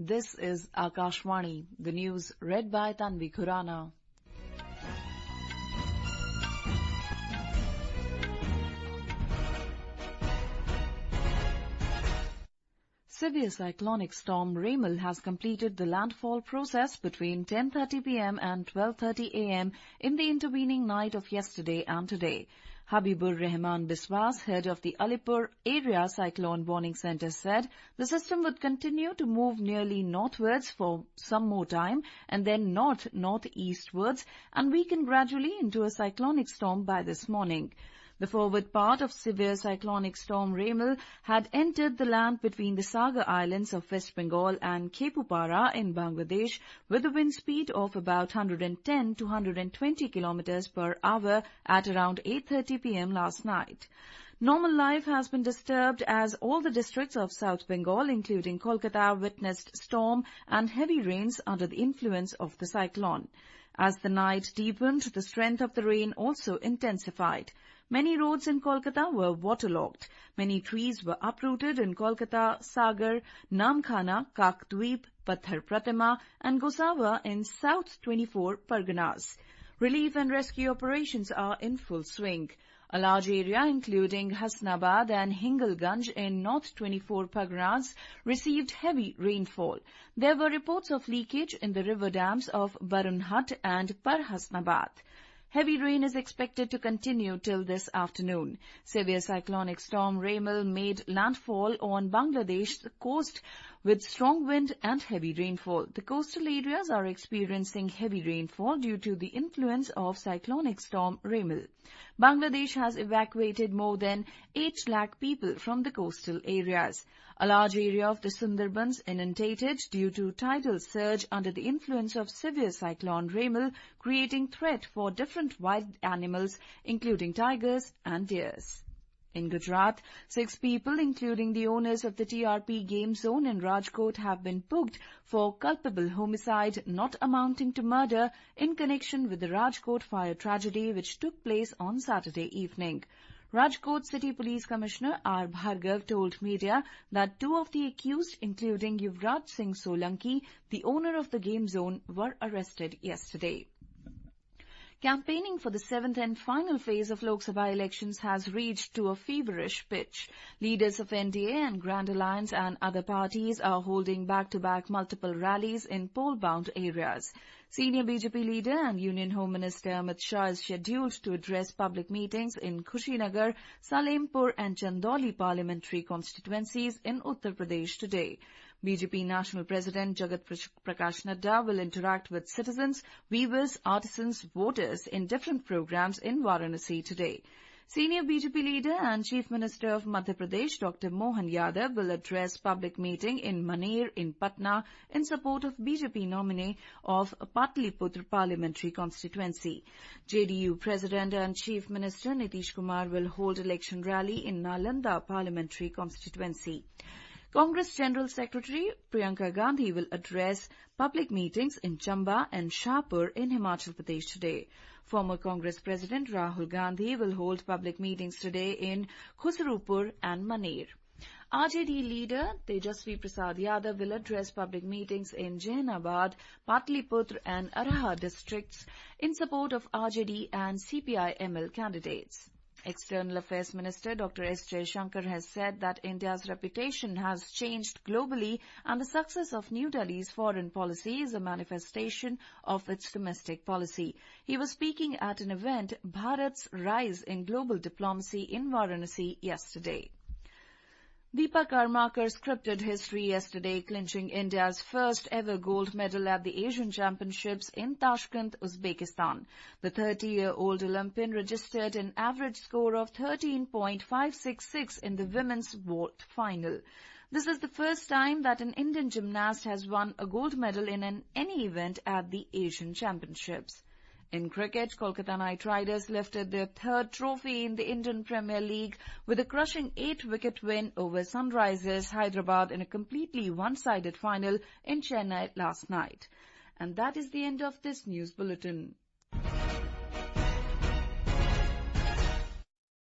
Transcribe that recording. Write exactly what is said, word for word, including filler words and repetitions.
This is Akashvani, the news read by Tanvi Khurana. Severe cyclonic storm Remal has completed the landfall process between ten thirty p m and twelve thirty a m in the intervening night of yesterday and today. Habibur Rahman Biswas, head of the Alipur Area Cyclone Warning Centre, said the system would continue to move nearly northwards for some more time and then north-northeastwards and weaken gradually into a cyclonic storm by this morning. The forward part of severe cyclonic storm Remal had entered the land between the Sagar Islands of West Bengal and Khepupara in Bangladesh with a wind speed of about one hundred ten to one hundred twenty kilometers per hour at around eight thirty p m last night. Normal life has been disturbed as all the districts of South Bengal, including Kolkata, witnessed storm and heavy rains under the influence of the cyclone. As the night deepened, the strength of the rain also intensified. Many roads in Kolkata were waterlogged. Many trees were uprooted in Kolkata, Sagar, Namkhana, Kakdweep, Patthar Pratima and Gosawa in South twenty-four Parganas. Relief and rescue operations are in full swing. A large area, including Hasnabad and Hingalganj in North twenty-four Parganas, received heavy rainfall. There were reports of leakage in the river dams of Barunhat and Parhasnabad. Heavy rain is expected to continue till this afternoon. Severe cyclonic storm Remal made landfall on Bangladesh's coast with strong wind and heavy rainfall. The coastal areas are experiencing heavy rainfall due to the influence of cyclonic storm Remal. Bangladesh has evacuated more than eight lakh people from the coastal areas. A large area of the Sundarbans inundated due to tidal surge under the influence of severe cyclone Remal, creating threat for different wild animals, including tigers and deers. In Gujarat, six people, including the owners of the T R P game zone in Rajkot, have been booked for culpable homicide not amounting to murder in connection with the Rajkot fire tragedy which took place on Saturday evening. Rajkot City Police Commissioner R. Bhargav told media that two of the accused, including Yuvraj Singh Solanki, the owner of the game zone, were arrested yesterday. Campaigning for the seventh and final phase of Lok Sabha elections has reached to a feverish pitch. Leaders of N D A and Grand Alliance and other parties are holding back-to-back multiple rallies in poll-bound areas. Senior B J P leader and Union Home Minister Amit Shah is scheduled to address public meetings in Kushinagar, Salempur and Chandauli parliamentary constituencies in Uttar Pradesh today. B J P National President Jagat Prakash Nadda will interact with citizens, weavers, artisans, voters in different programs in Varanasi today. Senior B J P leader and Chief Minister of Madhya Pradesh Doctor Mohan Yadav will address public meeting in Maner in Patna in support of B J P nominee of Patliputra parliamentary constituency. J D U President and Chief Minister Nitish Kumar will hold election rally in Nalanda parliamentary constituency. Congress General Secretary Priyanka Gandhi will address public meetings in Chamba and Shahpur in Himachal Pradesh today. Former Congress President Rahul Gandhi will hold public meetings today in Khusrupur and Maner. R J D leader Tejasvi Prasad Yadav will address public meetings in Jehanabad, Patliputra and Araha districts in support of R J D and C P I M L candidates. External Affairs Minister Doctor S Jaishankar has said that India's reputation has changed globally and the success of New Delhi's foreign policy is a manifestation of its domestic policy. He was speaking at an event, Bharat's Rise in Global Diplomacy in Varanasi yesterday. Deepa Karmakar scripted history yesterday, clinching India's first ever gold medal at the Asian Championships in Tashkent, Uzbekistan. The thirty-year-old Olympian registered an average score of thirteen point five six six in the women's vault final. This is the first time that an Indian gymnast has won a gold medal in an, any event at the Asian Championships. In cricket, Kolkata Knight Riders lifted their third trophy in the Indian Premier League with a crushing eight-wicket win over Sunrisers Hyderabad in a completely one-sided final in Chennai last night. And that is the end of this news bulletin.